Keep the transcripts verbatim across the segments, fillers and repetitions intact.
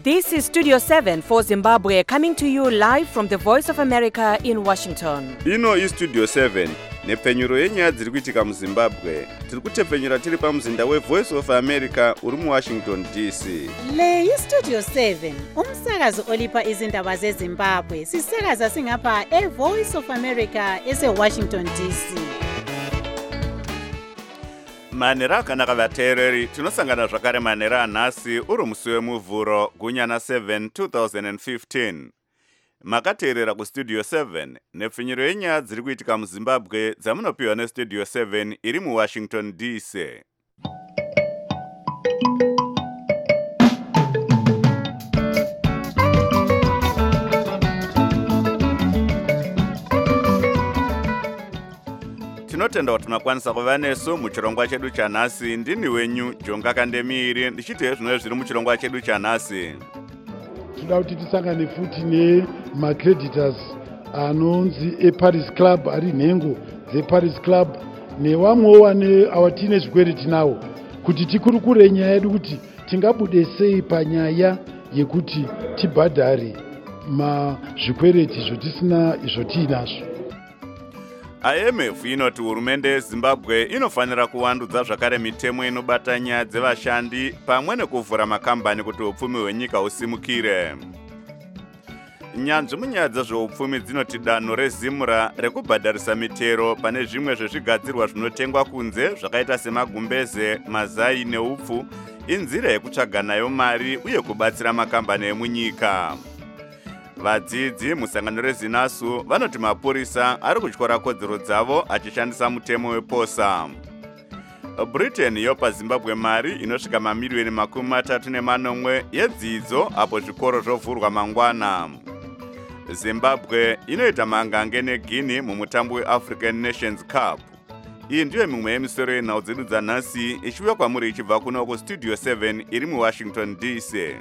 This is Studio seven for Zimbabwe, coming to you live from the Voice of America in Washington. Ino is Studio seven, nepfenyuro yenyaya dziri kuitika muZimbabwe. Tiri kutepfenyura tiri pamuzinda weVoice of America uri muWashington D C. Le iStudio seven, umsakazo olipa izindaba zeZimbabwe. Sisakaza singapha eVoice of America eseWashington D C. Manera akanaka vateereri, tinosangana zvakare manera anhasi uri musi wemuvhuro gunyana seven two thousand fifteen. Makateerera kuStudio seven, nepfenyuro yenyaya dziri kuitika muZimbabwe dzamunopiwa neStudio seven iri muWashington D C. Tinotenda kuti makwanisa kuva nesu muchirongwa chedu chanhasi. Ndini wenyu Jonga Kandemiri, ndichite zvinhu zviri muchirongwa chedu chanhasi. Toda kuti tisangane futi nemacreditors anonzi eParis Club, ari nhengo dzeParis Club nevamwewo wane awatine zvikwere tinawo, kuti tikurukure nyaya yedu kuti tingabude sei panyaya yekuti tibhadhare mazvikwereti zvotisina izvo tiinazvo. I M F inoti hurumende yeZimbabwe inofanira kuvandudza zvakare mitemo inobata nyaya dzevashandi pamwe nekuvhura makambani kuti upfumi hwenyika husimukire. Nyanzvi munyaya dzezveupfumi dzinoti danho rezimura rekubhadharisa mitero pane zvimwe zvezvigadzirwa zvinotengwa kunze zvakaita semagumbeze, mazai neupfu inzira yekutsvaga nayo mari uye kubatsira makambani emunyika. Vadzidzi musangano reZinasu vanoti mapurisa ari kutyora kodzero dzavo achishandisa mutemo weposa. Britain yopa Zimbabwe mari inosvika mamiliyoni makumi matatu nemanomwe yedzidzo apo zvikoro zvovhurwa mangwana. Zimbabwe inoita mangange neGuinea mumutambo weAfrican Nations Cup. Iyi ndiyo mimwe yemisoro yenhau dzedu dzanhasi ichiuya kwamuri ichibva kuno kuStudio seven iri muWashington D C.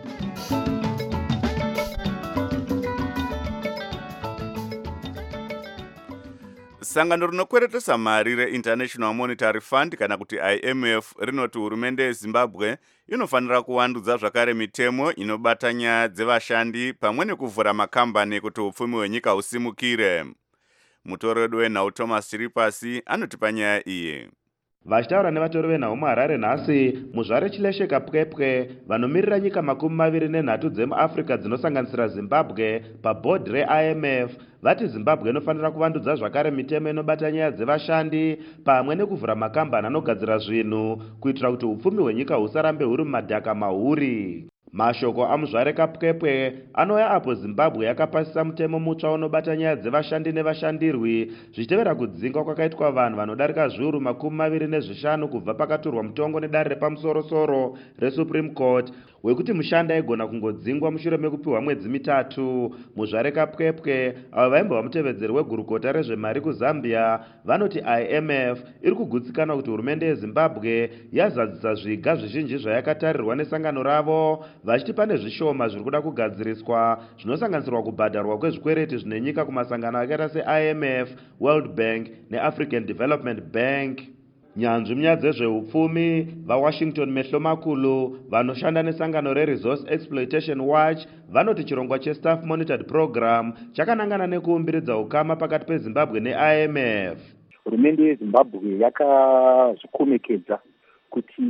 Sangano rinokweretesa mari reInternational Monetary Fund kana kuti I M F rinoti hurumende yeZimbabwe inofanira kuvandudza zvakare mitemo inobata nyaya dzevashandi pamwe nekuvhura makambani kuti upfumi hwenyika husimukire. Mutori wedu wenhau Thomas Chiripasi anotipa nyaya iyi. Vachitaura nevatori venhau muHarare nhasi, muzvare Chileshe Kapwepwe vanomirira nyika makumi maviri nenhatu dzemuAfrica dzinosanganisira Zimbabwe pabhodhi reI M F vati Zimbabwe inofanira kuvandudza zvakare mitemo inobata nyaya dzevashandi pamwe nekuvhura makambani anogadzira zvinhu kuitira kuti upfumi hwenyika husarambe huri mumadhaka mahuri. Mashoko amuzvare Kapwepwe anouya apo Zimbabwe yakapasisa mutemo mutsva unobata nyaya dzevashandi nevashandirwi zvichitevera kudzingwa kwakaitwa vanhu vanodarika zviuru makumi maviri nezvishanu kubva pakaturwa mutongo nedare repamusoro-soro reSupreme Court wekuti mushandi aigona kungodzingwa mushure mekupiwa mwedzi mitatu. Muzvare Kapwepwe avo vaimbova mutevedzeri wegurukota rezvemari kuZambia vanoti I M F iri kugutsikana kuti hurumende yeZimbabwe yazadzisa zviga zvizhinji zvayakatarirwa nesangano ravo, vachiti pane zvishoma zviri kuda kugadziriswa zvinosanganisirwa kubhadharwa kwezvikwereti zvine nyika kumasangano akaita seI M F, World Bank neAfrican Development Bank. Nyanzvi munyaya dzezveupfumi vaWashington Mehlo Makulu vanoshanda nesangano reResource Exploitation Watch vanoti chirongwa cheStaff Monitored Program chakanangana nekuumbiridza ukama pakati peZimbabwe neI M F. Hurumende yeZimbabwe yakazvikomekedza kuti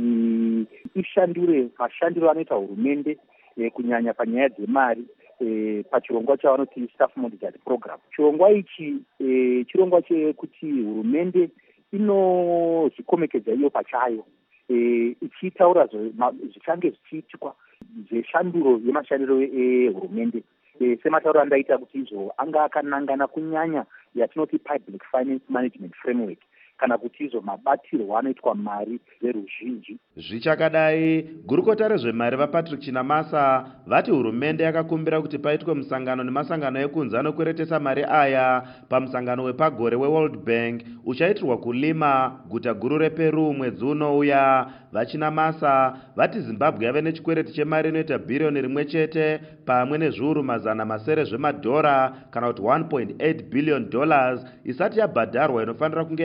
ishandure mashandiro anoita hurumende eh, kunyanya panyaya dzemari eh, pachirongwa chavanoti Staff Monitored Program. Chirongwa ichi eh, chirongwa chekuti hurumende inozvikomekedza iyo pachayo eh, ichitaura zvichange zvichiitwa zveshanduro yemashandiro ehurumende eh, sematauro andaita kuti izvo anga akanangana kunyanya yatinoti Public Finance Management Framework kana kuti izvo mabatirwo anoitwa mari veruzhinji. Zvichakadai, gurukota rezvemari vaPatrick Chinamasa vati hurumende yakakumbira kuti paitwe musangano nemasangano ekunze anokweretesa mari aya pamusangano wepagore weWorld Bank uchaitirwa kuLima, guta guru rePeru mwedzi unouya. VaChinamasa vati Zimbabwe yave nechikwereti chemari inoita bhiriyoni rimwe chete pamwe nezviuru mazana masere zvemadhora kana kuti one point eight billion dollars isati yabhadharwa inofanira kunge yakabhadharwa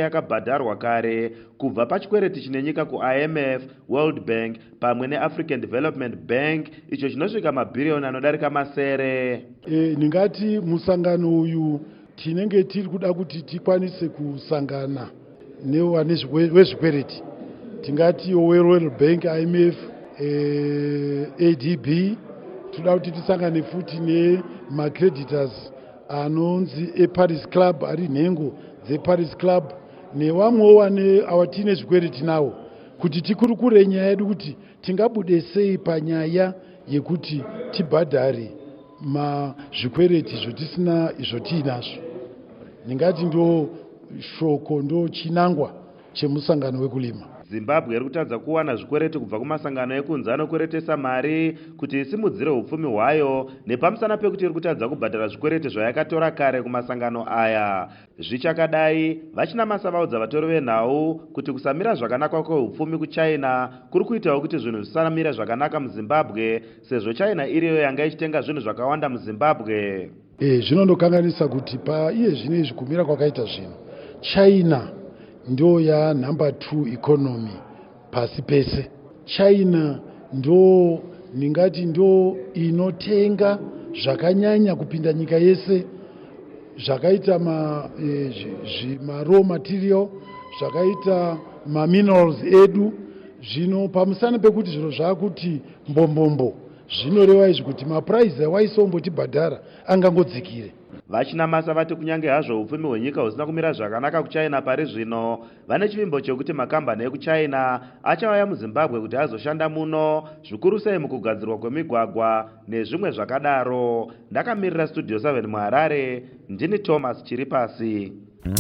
zvakabhadharwa kare kubva pachikwereti chine nyika ku-I M F, World Bank pamwe ne-African Development Bank icho chinosvika mabhiriyoni anodarika masere. E, ndingati musangano uyu tinenge tiri kuda kuti tikwanise kusangana newane wezvikwereti, tingati we-World Bank, I M F, e, A D B, toda kuti tisangane futi nemacreditors anonzi eParis Club, ari nhengo dzeParis Club, nevamwewo wane awatine zvikwereti nawo, kuti tikurukure nyaya yedu kuti tingabude sei panyaya yekuti tibhadhare mazvikwereti zvotisina izvo tiinazvo. Ndingati ndo shoko, ndo chinangwa chemusangano wekulima. Zimbabwe iri kutadza kuwana zvikwereti kubva kumasangano ekunze anokweretesa mari kuti isimudzire upfumi hwayo, nepamusana pekuti iri kutadza kubhadhara zvikwereti zvayakatora kare kumasangano aya. Zvichakadai, vachinamasa vaudza vatori venhau kuti kusamira zvakanaka kweupfumi kuChina kuri kuitawo kuti zvinhu zvisamira zvakanaka muZimbabwe, sezvo China iriyo yanga ichitenga zvinhu zvakawanda muZimbabwe. Eh, zvinondokanganisa kuti pa iye zvino izvi kumira kwakaita zvinhu, China ndo ya number two economy pasi pese. China ndo ningati ndo inotenga zvakanyanya kupinda nyika yese, zvakaita ma, e, j, ma raw material, zvakaita ma minerals edu. Zvino pamusana pekuti zviro zvakuti mbombombo, zvinoreva izvi kuti maprice awaisombotibhadhara angangodzikire. Vachinamasa vati kunyange hazvo upfumi hwenyika husina kumira zvakanaka kuChina pari zvino, vane chivimbo chekuti makambani ekuChina achauya muZimbabwe kuti azoshanda muno, zvikuru sei mukugadzirwa kwemigwagwa nezvimwe zvakadaro. Ndakamirira Studio seven muHarare, ndini Thomas Chiripasi.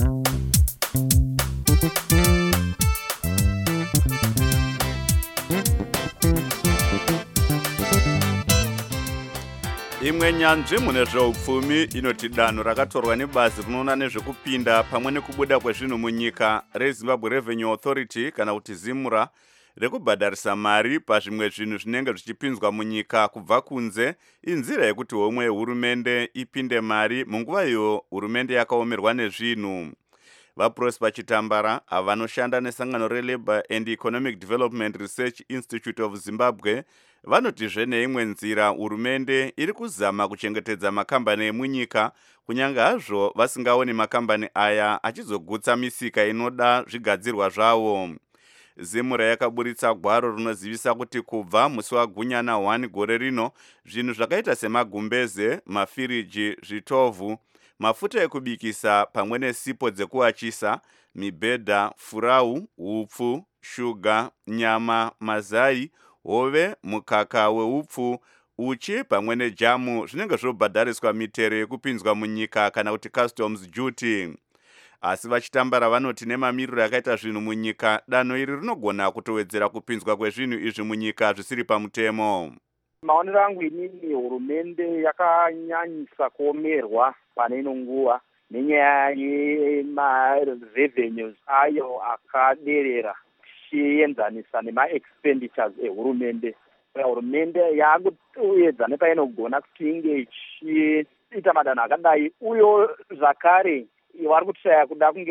Imwe nyanzvi mune zveupfumi inoti danho rakatorwa nebazi rinoona nezvekupinda pamwe nekubuda kwezvinhu munyika reZimbabwe Revenue Authority kana kuti ZIMRA, rekubhadharisa mari pazvimwe zvinhu zvinenge zvichipinzwa munyika kubva kunze, inzira yekuti homwe yehurumende ipinde mari munguva iyo hurumende yakaomerwa nezvinhu. VaProsper Chitambara avanoshanda nesangano reLabour and Economic Development Research Institute of Zimbabwe vanotizve neimwe nzira hurumende iri kuzama kuchengetedza makambani emunyika, kunyange hazvo vasingaoni makambani aya achizogutsa misika inoda zvigadzirwa zvavo. ZIMRA yakaburitsa gwaro rinozivisa kuti kubva musi waGunyana one gore rino, zvinhu zvakaita semagumbeze, mafiriji, zvitovhu, mafuta ekubikisa pamwe nesipo dzekuachisa, mibhedha, furau, upfu, shuga, nyama, mazai, hove, mukaka weupfu, uchi pamwe nejamu zvinenge zvobhadhariswa mitero yekupinzwa munyika kana kuti customs duty. Asi Vachitambara vanoti nemamiriro yakaita zvinhu munyika, danho iri rinogona kutowedzera kupinzwa kwezvinhu izvi munyika zvisiri pamutemo. Maonero angu inini hurumende yakanyanyisa kuomerwa pane ino nguva nenyaya yemarevenues ayo akaderera chienzanisa nema-expenditures ehurumende. Hurumende yakuedza nepainogona kuti inge ichiita madanho akadai, uyo zvakare vari kushaya kuda kunge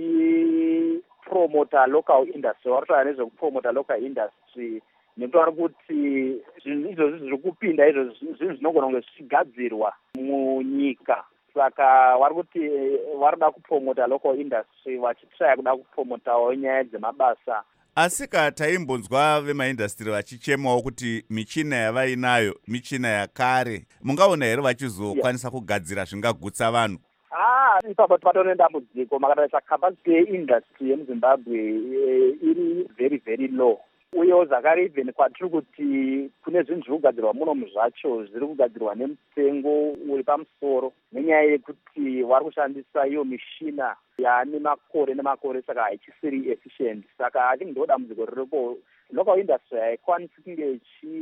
vachipromota local industry, vari kushaya nezvekupromota local industry, nekuti vari kuti zvinhu izvozvi zviri kupinda izvo zvinhu zvinogona kunge zvichigadzirwa munyika. Saka vari kuti vari kuda kupromota local industry vachishaya kuda kupromotawo nyaya dzemabasa. Asi ka taimbonzwa vemaindastri vachichemawo kuti michina yavainayo michina yakare, mungaona here vachizokwanisa yeah. kugadzira zvingagutsa vanhu? Ah, ipapo patone dambudziko, makatarisa capacity yeindustry yemuZimbabwe iri very very low. Uyewo zvakare even kwatiri kuti kune zvinhu zviri kugadzirwa muno zvacho zviri kugadzirwa nemutengo uri pamusoro, nenyaya yekuti vari kushandisa iyo mishina yaane makore nemakore, saka haichisiri efficient. Saka achinge ndo dambudziko riripo, local industry haikwanisi kunge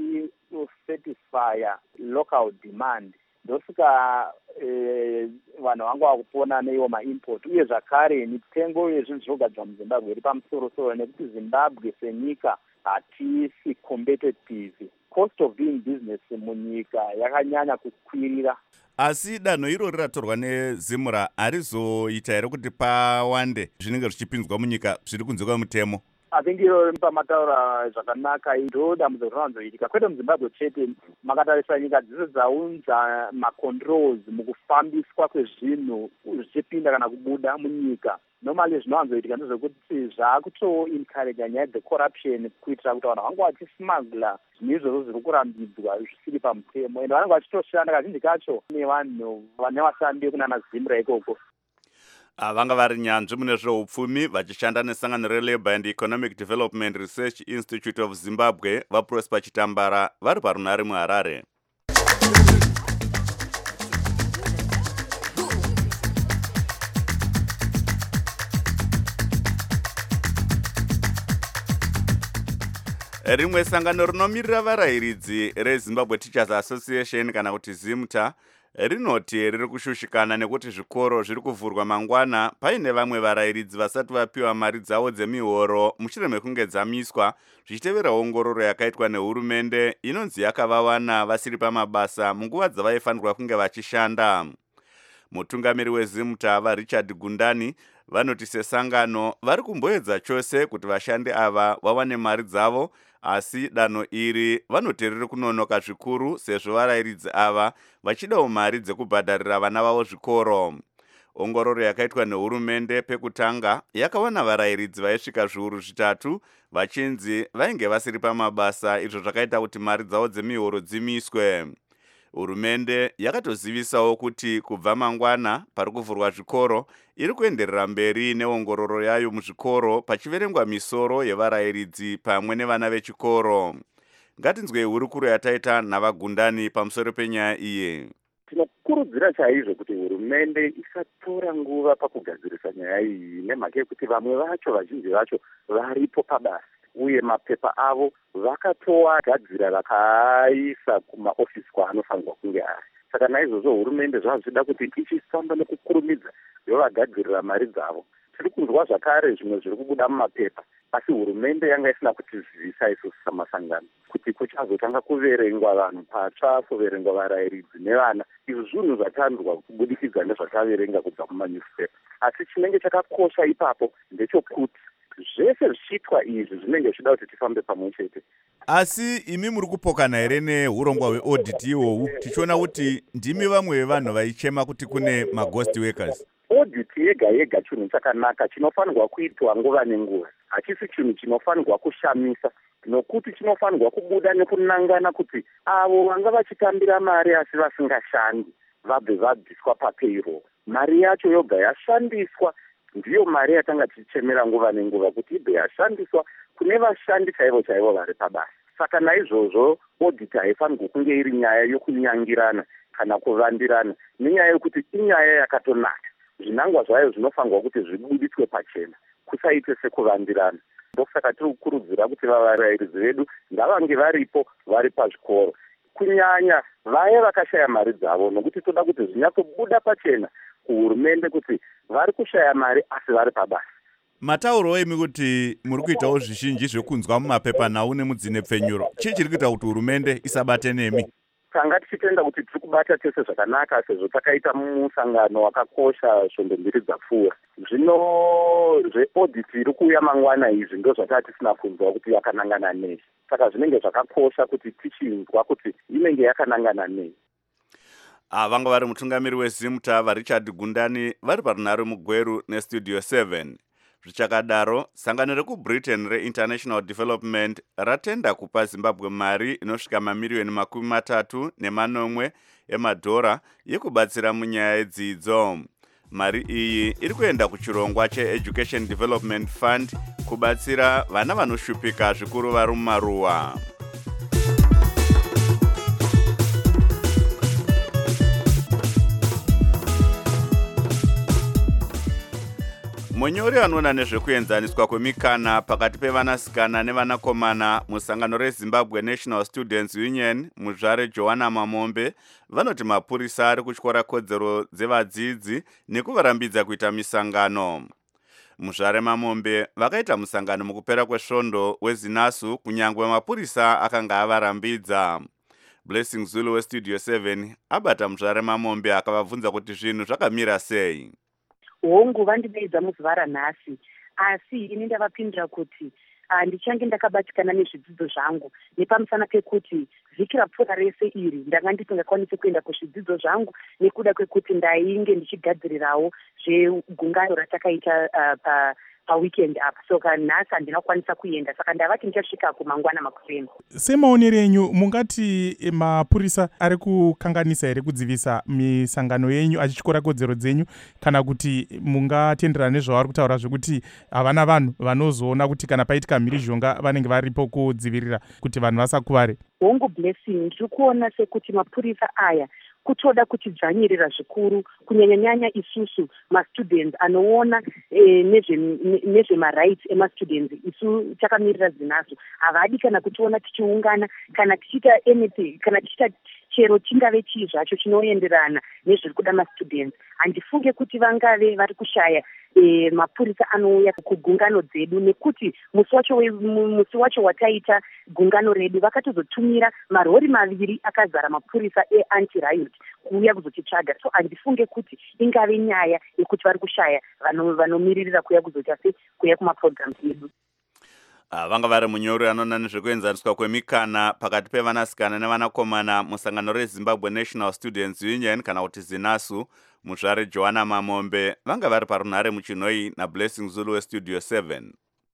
ichisatisfya local demand. Ndosika eh, vanhu vangu vakupona neiwo maimport, uye zvakare mitengo yezvinhu zvinogadzirwa muZimbabwe iri pamusoro soro, nekuti Zimbabwe senyika hatisi competitive. Cost of doing business munyika yakanyanya kukwirira. Asi danho irori ratorwa neZimra harizoita here kuti pawande zvinenge zvichipinzwa munyika zviri kunze kwemutemo? Athingiro pamataura zvakanaka ndo dambudziko rinowanzoitika kwete muZimbabwe chete, makatarisa nyika dzese dzaunza macontrols mukufambiswa kwezvinhu zvichipinda kana kubuda munyika. Normally zvinowanzoitika ndezvekuti zvaakutoencourage nyaya dzecorruption kuitira kuti vanhu vange vachismagula zvinhu izvozvo zviri kurambidzwa zvisiri pamutemo, ende vanenge vachitoshanda kazhinji kacho nevanhu vane vashandi kunana Zimra ikoko. Vanga vari nyanzvi mune zveupfumi vachishanda nesangano reLabour and Economic Development Research Institute of Zimbabwe vaProsper Chitambara vari parunare muHarare. Rimwe sangano rinomirira varayiridzi reZimbabwe Teachers Association kana kuti ZIMTA rinoti riri kushushikana nekuti zvikoro zviri kuvhurwa mangwana paine vamwe varayiridzi vasati vapiwa mari dzavo dzemihoro mushure mekunge dzamiswa zvichitevera ongororo yakaitwa nehurumende inonzi yakavawana vasiri pamabasa munguva dzavaifanirwa kunge vachishanda. Mutungamiri weZimta vaRichard Gundani vanoti sesangano vari kumboedza chose kuti vashandi ava vawane mari dzavo, asi danho iri vanoti riri kunonoka zvikuru sezvo varayiridzi ava vachidawo mari dzekubhadharira vana vavo zvikoro. Ongororo yakaitwa nehurumende pekutanga yakawana varayiridzi vaisvika zviuru zvitatu vachinzi vainge vasiri pamabasa, izvo zvakaita kuti mari dzavo dzemihoro dzimiswe. Hurumende yakatozivisawo kuti kubva mangwana pari kuvhurwa zvikoro iri kuenderera mberi neongororo yayo muzvikoro pachiverengwa misoro yevarayiridzi pamwe nevana vechikoro. Ngatinzwei hurukuro yataita navaGundani pamusoro penyaya iyi. Tinokurudzira chaizvo kuti hurumende isatora nguva pakugadzirisa nyaya iyi nemhaka yekuti vamwe vacho vazhinji vacho varipo pabasa uye mapepa avo vakatowagadzira vakaisa kumaofisi kwaanofanirwa kunge ari. Saka naizvozvo hurumende zvazvida kuti ichifamba nekukurumidza yovagadzirira mari dzavo. Tiri kunzwa zvakare zvimwe zviri kubuda mumapepa, asi hurumende yanga isina kutizivisa isusu samasangano kuti kuchazotanga kuverengwa vanhu patsva, kuverengwa varayiridzi nevana. Izvi zvinhu zvatanzwa kubudikidza nezvataverenga kubva mumanewspaper. Asi chinenge chakakosha ipapo ndechokuti zvese zvichiitwa izvi zvinenge zvichida kuti tifambe pamwe chete. Asi imi muri kupokana here neurongwa hweaudit ihwohwu tichiona kuti ndimi vamwe vevanhu vaichema kuti kune maghost workers? Audit yega yega chinhu chakanaka chinofanirwa kuitwa nguva nenguva, hachisi chinhu chinofanirwa kushamisa, nokuti chinofanirwa kubuda nekunangana kuti avo vanga vachitambira mari asi vasingashandi vabve vabviswa papayroll. Mari yacho yoga yashandiswa ndiyo mari yatanga tichemera nguva nenguva kuti ibve yashandiswa kune vashandi chaivo chaivo vari pabasa. Saka naizvozvo audit haifanirwa kunge iri nyaya yokunyangirana kana kuvandirana, nenyaya yokuti inyaya yakatonaka. Zvinangwa zvayo zvinofanirwa kuti zvibuditswe pachena, kusaite sekuvandirana. Ndosaka tiri kukurudzira kuti varayiridzi vedu ngavange varipo vari pazvikoro, kunyanya vaya vakashaya mari dzavo, nokuti toda kuti zvinyatsobuda pachena kuhurumende kuti vari kushaya mari asi vari pabasa. Matauro emi kuti muri kuitawo zvizhinji zvekunzwa mumapepa nhau nemudzine pfenyuro, chii chiri kuita kuti hurumende isabate nemi? Tanga tichitenda kuti tiri kubata tese zvakanaka sezvo takaita musangano wakakosha svombe mbiri dzapfuura. Zvino zveaudit iri kuuya mangwana izvi ndo zvataa tisina kunzwa kuti yakanangana nei. Saka zvinenge zvakakosha kuti tichinzwa kuti inenge yakanangana nei. Vanga vari mutungamiri weZimta vaRichard Gundani vari parunare mugweru nestudio seven. Zvichakadaro, sangano rekuBritain reInternational Development ratenda kupa Zimbabwe mari inosvika mamiliyoni makumi matatu nemanomwe emadhora yekubatsira munyaya yedzidzo. Mari iyi iri kuenda kuchirongwa cheEducation Development Fund kubatsira vana vanoshupika zvikuru vari mumaruwa. Munyori anoona nezvekuenzaniswa kwemikana pakati pevanasikana nevanakomana musangano reZimbabwe National Students Union muzvare Joanna Mamombe vanoti mapurisa ari kutyora kodzero dzevadzidzi nekuvarambidza kuita misangano. Muzvare Mamombe vakaita musangano mukupera kwesvondo wezinasu kunyangwe mapurisa akanga avarambidza. Blessing Zulu westudio seven abata muzvare mamombe akavabvunza kuti zvinhu zvakamira sei. Hongu vandibeidza muzuva ranhasi, asi ini ndavapindura kuti uh, ndichange ndakabatikana nezvidzidzo zvangu nepamusana pekuti vhiki rapfuura rese iri ndanga ndisingakwanisi kuenda kuzvidzidzo zvangu nekuda kwekuti ndainge ndichigadzirirawo zvegungano ratakaita uh, pa paweekend apa, soka nhasi handinakwanisa kuenda, saka ndavati ndichasvika kumangwana makuseni. Semaonero enyu, mungati mapurisa ari kukanganisa here kudzivisa misangano yenyu achityora kodzero dzenyu, kana kuti mungatenderana nezvavari kutaura zvekuti havana vanhu vanozoona kuti kana paitika mhirizhonga vanenge varipo kudzivirira kuti vanhu vasakuvare? Hongu Blessing, ndiri kuona sekuti mapurisa aya kutoda kutidzvanyirira zvikuru, kunyanya-nyanya isusu mastudents anoona eh, nezvemarights emastudents. Isu takamirira zinazo, havadi kana kutiona tichiungana kana tichiita anything, kana tichiita chero chingave chii zvacho chinoenderana nezviri kuda mastudents. Handifunge kuti vangave vari kushaya E, mapurisa anouya kugungano dzedu, nekuti musi wacho musi wacho wataita gungano redu vakatozotumira marori maviri akazara mapurisa e-anti-riot kuuya kuzotitsvaga. So handifunge kuti ingave nyaya yekuti vari kushaya vanomiririra kuuya kuzota se kuuya kumaprograms edu. Ah, vanga vari munyori anoona nezvekuenzaniswa kwemikana pakati pevanasikana nevanakomana musangano reZimbabwe National Students Union kana kuti ZINASU. Muzvare Joanna Mamombe vanga vari parunhare muchinoi naBlessing Zulu westudio seven.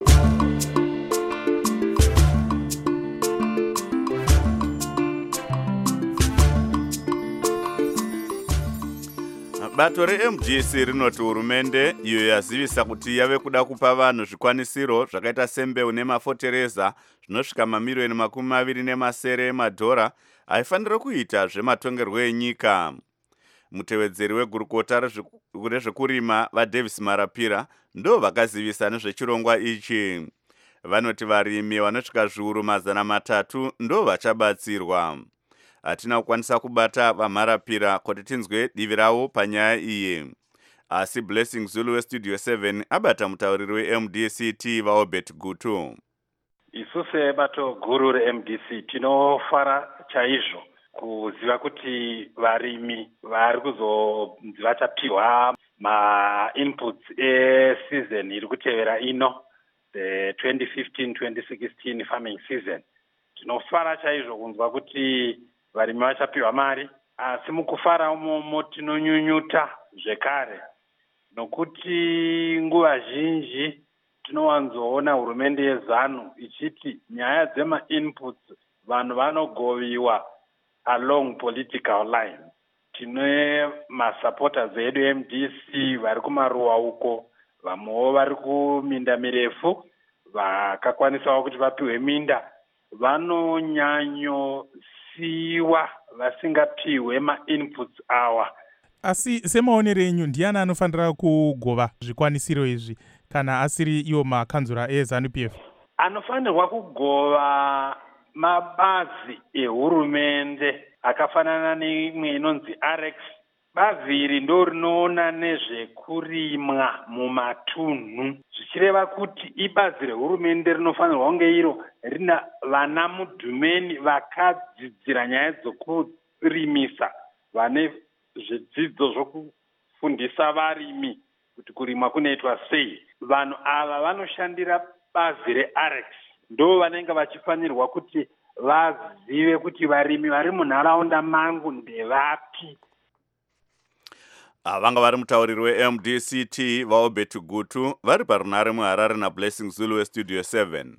Bato re-M D C rinoti hurumende iyo yazivisa kuti yave kuda kupa vanhu zvikwanisiro zvakaita sembeu nemafotereza zvinosvika mamirioni makumi maviri nemasere emadhora aifanira kuita zvematongerwo enyika. Mutevedzeri wegurukota rezvekurima vaDavis Marapira ndo vakazivisa nezvechirongwa ichi. Vanoti varimi vanosvika zviuru mazana matatu ndo vachabatsirwa. Hatina kukwanisa kubata vaMarapira kuti tinzwe divi ravo panyaya iyi. Asi Blessing Zulu westudio seven abata mutauriri we-M D C T vaObert Gutu. Isu sebato guru re-M D C tinofara chaizvo kuziva kuti varimi vari kuzonzi vachapiwa ma-inputs e-season iri kutevera ino, the twenty fifteen twenty sixteen farming season. Tinofara chaizvo kunzwa kuti varimi vachapiwa mari, asi mukufara umomo tinonyunyuta zvekare, nokuti nguva zhinji tinowanzoona hurumende yeZANU ichiti nyaya dzema-inputs vanhu vanogoviwa along political line. Tine masupporters edu M D C vari kumaruwa uko, vamwewo vari kuminda mirefu vakakwanisawo kuti vapiwe minda, vanonyanyosiwa vasingapiwe ma-inputs awa. Asi semaonero enyu, ndiani anofanira kugova zvikwanisiro izvi kana asiri iwo makanzura eZANU P F? Anofanirwa kugova mabazi ehurumende akafanana neimwe inonzi R X. Bazi iri ndo rinoona nezvekurimwa mumatunhu, zvichireva kuti ibazi rehurumende rinofanirwa kunge iro rina vana mudhumeni vakadzidzira nyaya dzokurimisa, vane zvidzidzo zvokufundisa varimi kuti kurimwa kunoitwa sei. Vanhu ava vanoshandira bazi re-R X, ndo vanenge vachifanirwa kuti vazive kuti varimi vari munharaunda mangu ndevapi. Vanga vari mutauriri we-M D C T vaObert Gutu vari parunhare muHarare naBlessing Zulu westudio seven.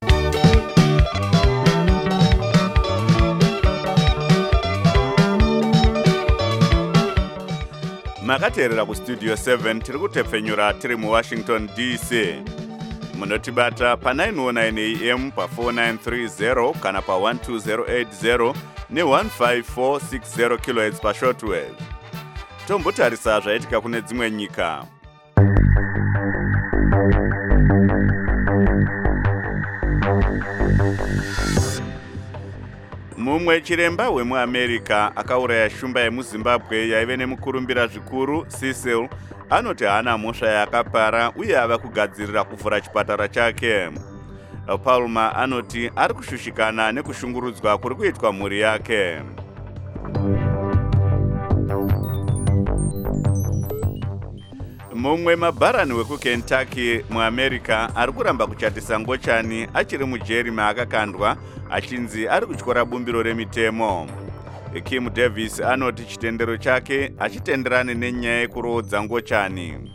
Makateerera kustudio seven tiri kutepfenyura tiri muWashington D C. Munotibata pa nine oh nine A M pa four nine three zero kana pa one two zero eight zero ne one five four six zero kilohertz pa shortwave. Tombotarisa zvaitika kune dzimwe nyika. Mumwe chiremba wemuAmerica akauraya shumba yemuZimbabwe yaive nemukurumbira zvikuru Cecil anoti haana mhosva yakapara uye ava kugadzirira kuvhura chipatara chake. Palmer anoti ari kushushikana nekushungurudzwa kuri kuitwa mhuri yake. Mumwe mabharani wekuKentucky muAmerica ari kuramba kuchatisa ngochani achiri mujeri maakakandwa achinzi ari kutyora bumbiro remitemo. Kim Davis anoti chitendero chake achitenderane nenyaya yekuroodza ngochani.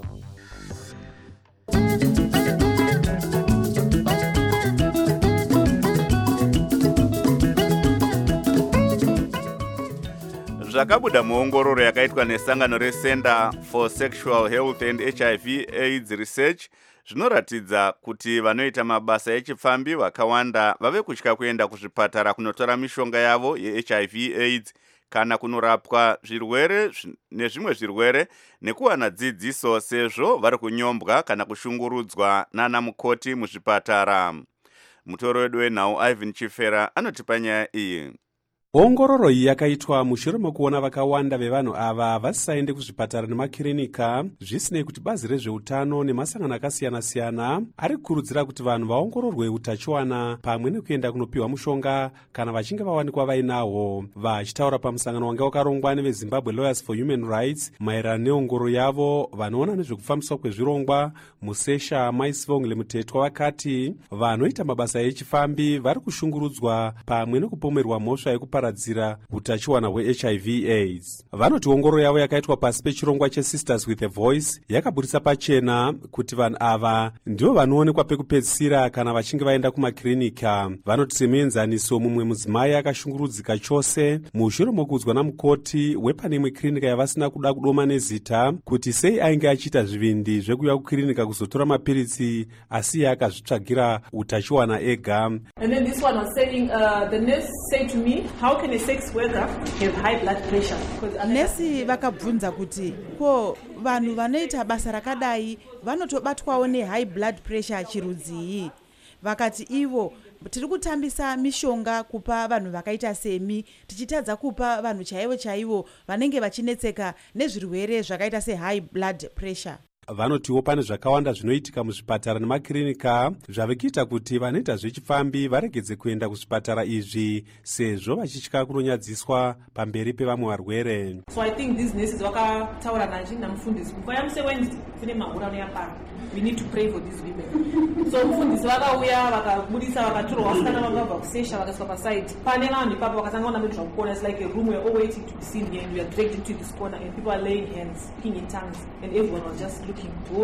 Zvakabuda muongororo yakaitwa nesangano reCenter for Sexual Health and H I V AIDS Research zvinoratidza kuti vanoita mabasa echipfambi vakawanda vave kutya kuenda kuzvipatara kunotora mishonga yavo yeH I V AIDS kana kunorapwa zvirwere nezvimwe zvirwere nekuwana dzidziso sezvo vari kunyombwa kana kushungurudzwa nana mukoti muzvipatara. Mutoro wedu wenhau Ivan Chifera anotipa nyaya iyi. Ongororo iyi yakaitwa mushure mekuona vakawanda vevanhu ava vasisaende kuzvipatara nemakirinika, zvisinei kuti bazi rezveutano nemasangano akasiyana-siyana ari kukurudzira kuti vanhu vaongororwe utachiwana pamwe nekuenda kunopiwa mushonga kana vachinge vawanikwa vainahwo. Vachitaura pamusangano wanga wakarongwa neveZimbabwe Lawyers for Human Rights maererano neongororo yavo, vanoona nezvekufambiswa kwezvirongwa muSesha Maisvong Mutetwa vakati vanoita mabasa echifambi vari kushungurudzwa pamwe nekupomerwa mhosva yekupa paradzira utachiwana hweH I V AIDS. Vanoti ongororo yavo yakaitwa pasi pechirongwa cheSisters with a Voice yakabudisa pachena kuti vanhu ava ndivo vanoonekwa pekupedzisira kana vachinge vaenda kumakirinika. Vanoti semuenzaniso mumwe mudzimai akashungurudzika chose mushure mokuudzwa namukoti wepane imwe kirinika yavasina kuda kudoma nezita kuti sei ainge achiita zvivindi zvekuuya kukirinika kuzotora mapiritsi asi iye akazvitsvagira utachiwana ega. And then this one was saying, uh, the nurse said to me, how can a sex worker have high blood pressure? Nesi vakabvunza kuti ko vanhu vanoita basa rakadai vanotobatwawo nehigh blood pressure chirudzii. Vakati ivo tiri kutambisa mishonga kupa vanhu vakaita semi, tichitadza kupa vanhu chaivo chaivo vanenge vachinetseka nezvirwere zvakaita sehigh blood pressure. Vanotiwo pane zvakawanda zvinoitika muzvipatara nemakirinika zvave kuita kuti vanoita zvechifambi varegedze kuenda kuzvipatara izvi sezvo vachitya kunonyadziswa pamberi pevamwe varwere. So I think these nurses vakataura nanjini namufundisi nguva museWednesday kune mahura anoyapara. We need to pray for these women. So mufundisi vakauya vakabudisa vakatorwa vasikana vakabva kuSesha vakaiswa paside. Pane vanhu ipapo vakatanga kuona kuti zvakukona. It's like a room where all waiting to be seen here and we are dragged into this corner and people are laying hands, speaking in tongues and everyone was just looking.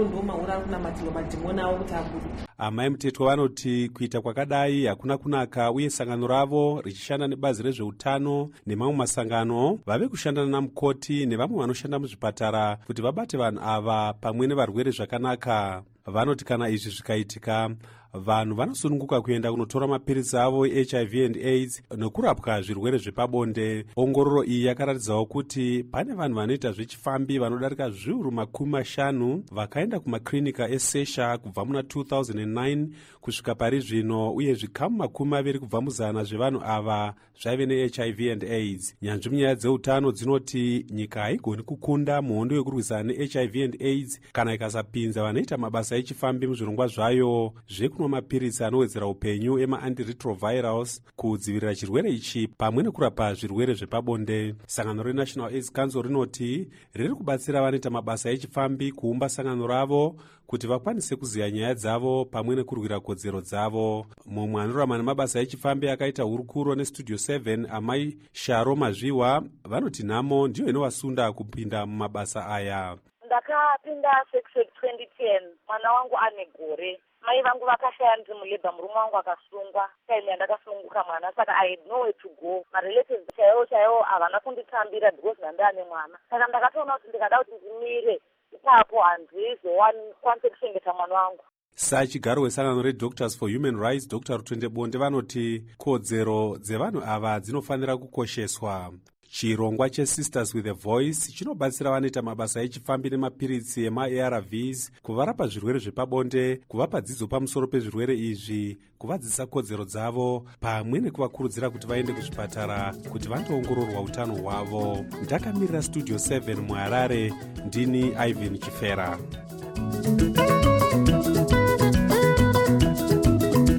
Amai Mutetwa vanoti kuita kwakadai hakuna kunaka uye sangano ravo richishanda nebazi rezveutano nemamwe masangano vave kushandana namukoti nevamwe vanoshanda muzvipatara kuti vabate vanhu ava pamwe nevarwere zvakanaka. Vanoti kana izvi zvikaitika vanhu vanosununguka kuenda kunotora mapiritsi avo H I V and AIDS nokurapwa zvirwere zvepabonde. Ongororo iyi yakaratidzawo kuti pane vanhu vanoita zvechifambi vanodarika zviuru makumi mashanu vakaenda kumakirinika eSesha kubva muna two thousand nine kusvika pari zvino, uye zvikamu makumi maviri kubva muzana zvevanhu ava zvaive neH I V and AIDS. Nyanzvi munyaya dzeutano dzinoti nyika haigoni kukunda muhondo yekurwisana neH I V and AIDS kana ikasapinza vanoita mabasa echifambi muzvirongwa zvayo zvekuno mapiritsi anowedzera upenyu ema-antiretrovirals kudzivirira chirwere ichi pamwe nekurapa zvirwere zvepabonde. Sangano reNational AIDS Council rinoti riri kubatsira vanoita mabasa echifambi kuumba sangano ravo kuti vakwanise kuziya nyaya dzavo pamwe nekurwira kodzero dzavo. Mumwe anorarama nemabasa echifambi akaita hurukuro neStudio seven amai Sharo Mazviwa vanoti nhamo ndiyo inovasunda kupinda mumabasa aya. Ndakapinda section twenty ten, mwana wangu ane gore. Mai vangu vakashaya ndi muleba, murume wangu akasungwa. Time yandakasunguka mwana, saka I had nowhere to go. My relatives chaiwo chaiwo havana kunditambira because ndandane mwana. Saka ndakatoona kuti ndikada kuti ndimire ipapo handizokwanise kuchengeta mwana wangu. Sachigaro wesangano reDoctors for Human Rights Doctor Rutende Bonde vanoti kodzero dzevanhu ava dzinofanira kukosheswa. Chirongwa cheSisters with a Voice chinobatsira vanoita mabasa echifambi nemapiritsi ema-A R Vs kuvarapa zvirwere zvepabonde, kuvapa dzidzo pamusoro pezvirwere izvi, kuvadzidzisa kodzero dzavo pamwe nekuvakurudzira kuti vaende kuzvipatara kuti vandoongororwa utano hwavo. Ndakamirira Studio seven muHarare, ndini Ivan Chifera.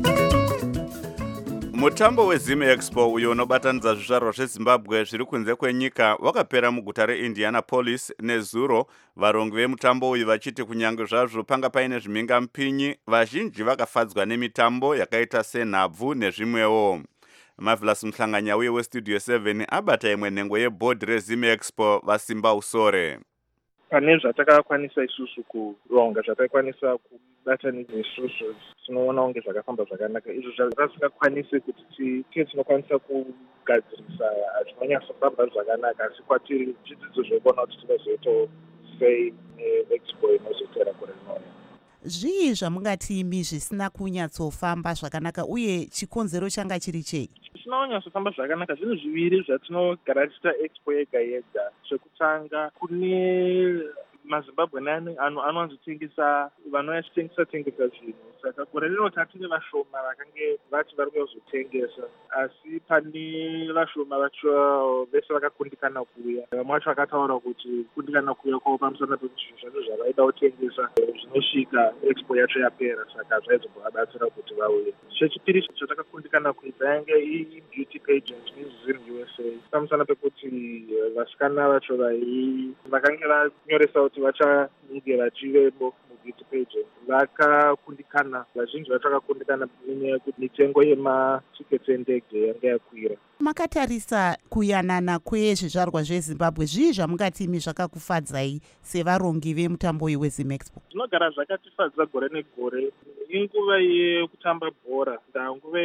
mutambo wezim expo uyo unobatanidza zvizvarwa zvezimbabwe zviri kunze kwenyika wakapera muguta reindianapolis nezuro, varongi vemutambo uyu vachiti kunyange zvazvo panga paine zvimhingamupinyi, vazhinji vakafadzwa nemitambo yakaita senhabvu nezvimwewo. Marvelous Mhlanganya uye westudio seven abata imwe nhengo yeboard rezim expo vasimba usore. Pane zvatakakwanisa isusu kuronga, zvatakakwanisa kubatanidza isusu, tinoona kunge zvakafamba zvakanaka. Izvo zvazvisingakwanisi kuti tive tinokwanisa kugadzirisa zvinonyatsofamba zvakanaka, asi kwatiri zvidzidzo zvekuona kuti tinozoitawo sei neexpo inozotera gore rinouya. Zvii zvamungati imi zvisina kunyatsofamba zvakanaka uye chikonzero changa chiri chei? Zvisina kunyatsofamba zvakanaka zvinhu zviviri zvatinogara tichita expo yega yega. Zvekutanga, kune mazimbabwenani anhu anowanzotengesa, vanouya chitengesa tengesa zvinhu, saka gore rino tatine vashoma vakange vati vari kuzotengesa, asi pane vashoma vacho vese vakakundikana kuuya. Vamwe vacho vakataura kuti kundikana kuuya kwavo pamusana pekuti zvinhu zvacho zvavaida kutengesa zvinosvika expo yacho yapera, saka zvaizovabatsira kuti vauye. Chechipiri chatakakundikana kuita yange i-beauty pageant muZim U S A, pamusana pekuti vasikana vacho vakange vanyoresa kuti vachange vachivemo mubeauty pageant vakakundikana, vazhinji vacho vakakundikana nenyaya yekuti mitengo yematiketi endege yanga yakwira. Makatarisa kuyanana kwezvizvarwa zvezimbabwe, zvii zvamungati imi zvakakufadzai sevarongi vemutambo uyu wezim expo? Zvinogara zvakatifadza gore negore, inguva yekutamba bhora, ndanguva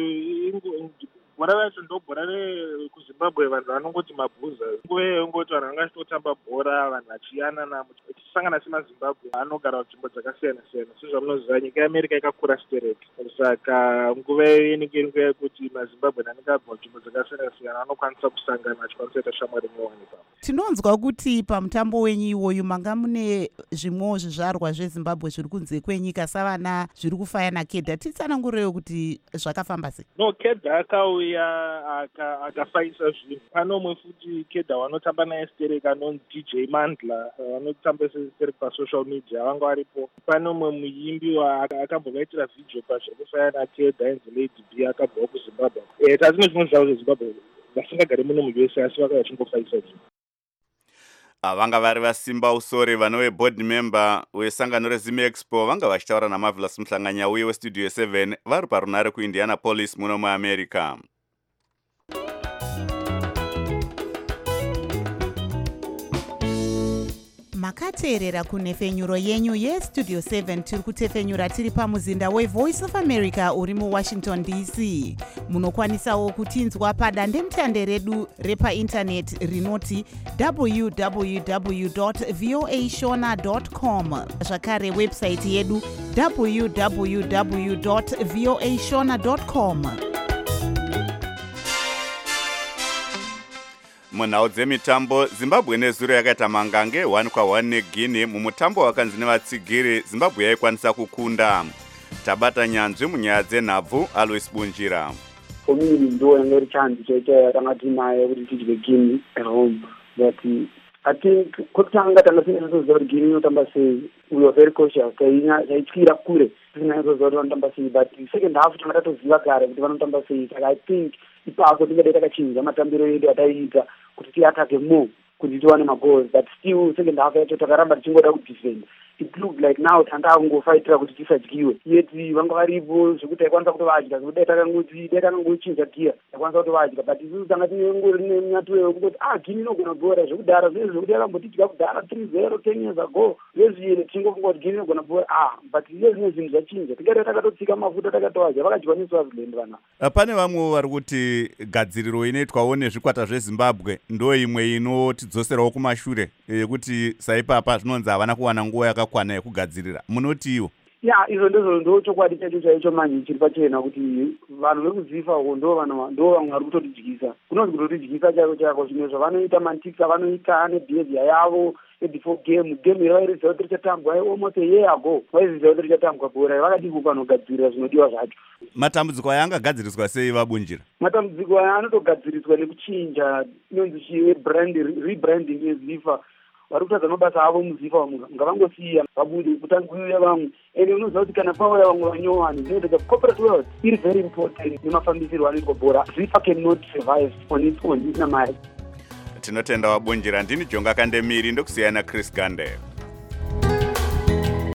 bhora racho ndo bhora rekuzimbabwe, vanhu vanongoti mabhuza. Nguva yongoti vanhu vanga vachitotamba bhora, vanhu vachiyanana, tichisangana semazimbabwe anogara nzvimbo dzakasiyana siyana. Sezvamunoziva nyika yeAmerica yakakura stereki, saka nguva inenge iri nguva yekuti mazimbabwe anenge abva nzvimbo dzakasiyana siyana anokwanisa kusangana achikwanisa kuita shamwari imwewanikwa. Tinonzwa kuti pamutambo wenyu iwoyu manga mune zvimwewo zvizvarwa zvezimbabwe zviri kunze kwenyika savana zviri kufaya Kedha. Titsanangurewo kuti zvakafamba sei? No, Kedha akauya akafaisa zvinhu. Pane umwe futi Kedha wanotamba naye stereki anonzi D J Mandla, vanotamba stereki pasocial media vanga varipo. Pane umwe muimbi akambovaitira vhidhiyo pazviri kufaya naKedha ainzi Lady B akabvawo kuZimbabwe. Tazine zvimwe zvavo zveZimbabwe vasingagari muno mu-U S A asi vanga vachingofaisa zvinhu. Vanga vari vasimba usore vanove board member wesangano rezim expo vanga vachitaura naMarvelous Mhlanganya uye westudio seven vari parunare kuIndianapolis muno muAmerica. Makateerera kunhefenyuro yenyu yestudio seven. Tiri kutefenyura tiri pamuzinda weVoice of America uri muWashington D C. Munokwanisawo kutinzwa padandemutande redu repaindaneti rinoti w w w dot voa shona dot com, zvakare website yedu w w w dot voa shona dot com. Munhau dzemitambo, Zimbabwe nezuro yakaita mangange one kwa one neGuinea mumutambo wakanzi nevatsigiri. Zimbabwe yaikwanisa kukunda. Tabata nyanzvi munyaya dzenhabvu, Alois Bunjira. Omini ndo yanga iri chanzi chaita tanga tinayo kuti tidye Guinea at home, but I think kwekutanga tanga sinazoziva kuti Guinea inotamba sei. We were very cautious, taityira kure tisinazoziva kuti vanotamba sei, but second half tanga tatoziva kare kuti vanotamba sei. Saka I think ipapo tingadai takachinja matambiro edu ataiita kuti tiatake more kuti tiwane magoals, but still second half yacho takaramba tichingoda kudefend. It looked like now tanga kungofaitira kuti tisadyiwe. Yeti vanga varipo zvekuti taikwanisa kuti vadya, zvekuti dai takangoti dai takangochinja gear takwanisa kuti vadya, but isusu tanga tinengori nenyatuyo kuti ah Guinea inogona bhora zvekudhara zvezvo zvekuti yakambotidya kudhara three zero ten years ago. Zvezvino tingofunga kuti Guinea inogona bhora ah but iye zvimwe zvinhu zvachinja. Tikati takatotsika mafuta takatowadya vakadyiwa neSwaziland vana. Pane vamwe vari kuti gadziriro inoitwawo nezvikwata zveZimbabwe ndo imwe inotidzoserawo kumashure yekuti saipapa zvinonzi havana kuwana nguva yakakwana yekugadzirira. Munotiwo? Ya, izvo ndizvo ndo chokwadi chacho chaicho manje chiri pachena kuti vanhu vekuzifa uko ndo vanhu ndo vamwe vari kutotidyisa. Kunonzi kutotidyisa chako chako zvimwe zvavanoita mantix avanoita nebehavior yavo before game. Game yavaiziva kuti richatambwa almost a year ago. Vaiziva kuti richatambwa bhora vakadii vanogadzirira zvinodiwa zvacho. Matambudziko aya angagadziriswa sei Vabunjira? Matambudziko aya anotogadziriswa nekuchinja inonzi chi brand rebranding yeZifa. vari kutadza mabasa avo muzifa ngavangosiya vabude kutanga kuuya vamwe ende unoziva kuti kana pauya vamwe vanyowani zvinodega corporate world iri very important nemafambisirwo anoitwa bhora zifa cannot survive on its own isina mari. Tinotenda wabunjira. Ndini Jonga Kandemiri ndokusiyana Chris Gande.